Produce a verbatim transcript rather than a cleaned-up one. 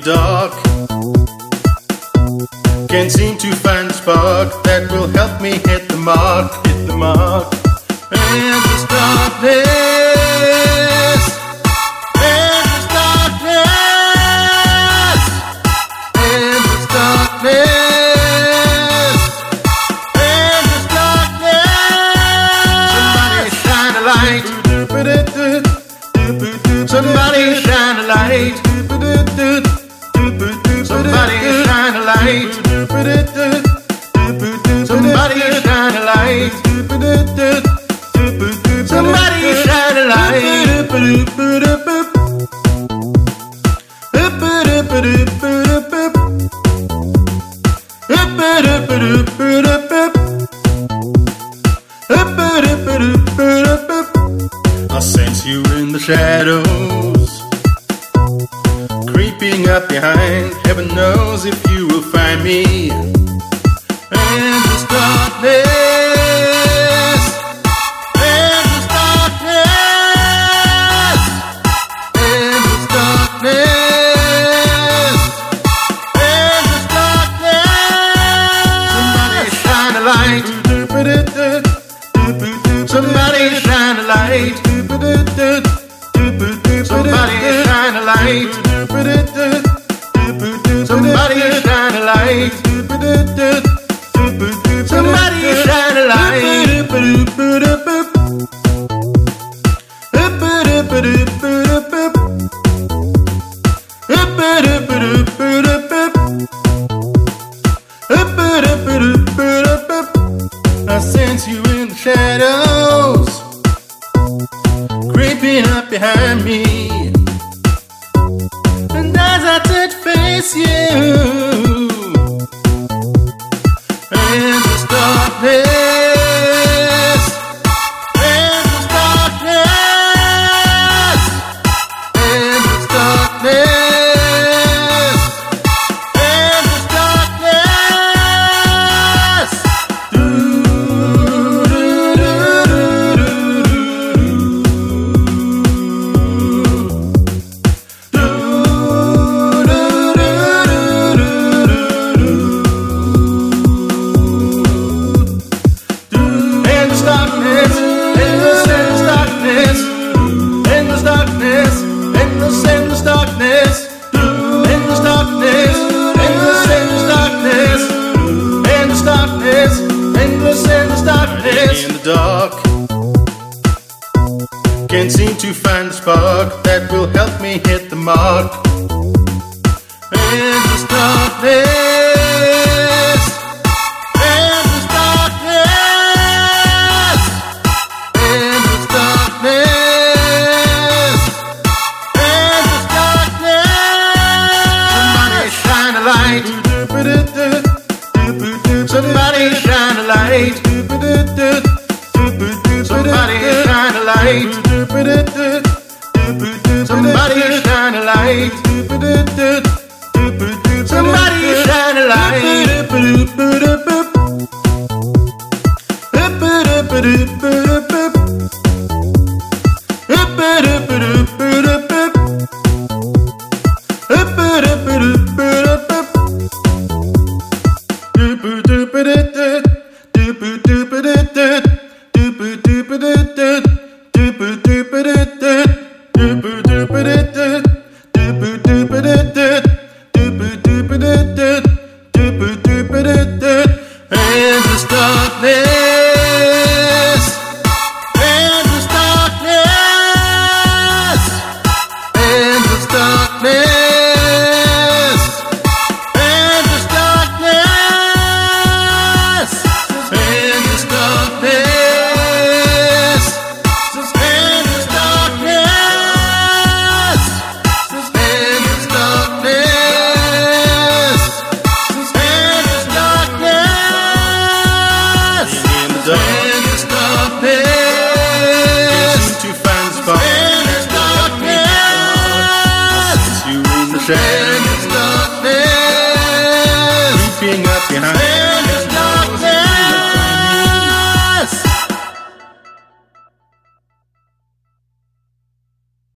dark. Can't seem to find the spark that will help me hit the mark, hit the mark. And this darkness, and this darkness, and this darkness, and this darkness. Somebody shine a light. Somebody shine a light. Somebody shine a light. Somebody shine a light. Somebody shine a light. I sense you in the shadows, creeping up behind. Heaven knows if you will find me. And this darkness, and this darkness, and this darkness, and this darkness. Somebody shine a light. Somebody shine a light. Somebody shine a light. Somebody shine a light. Somebody shine a light. I sense you in the shadows, creeping up behind me. And as I touch face you, and this darkness, and this darkness, and this darkness, and this darkness. In the dark, can't seem to find the spark that will help me hit the mark. And this darkness, and this darkness, and this darkness, and this darkness. Somebody shine a light. Somebody shine a light. Somebody shine a light. Somebody shine a light. Somebody shine a light. And this darkness, and this darkness, and this darkness, and this darkness, and this darkness, and this darkness, and this darkness, and this darkness. In the dark,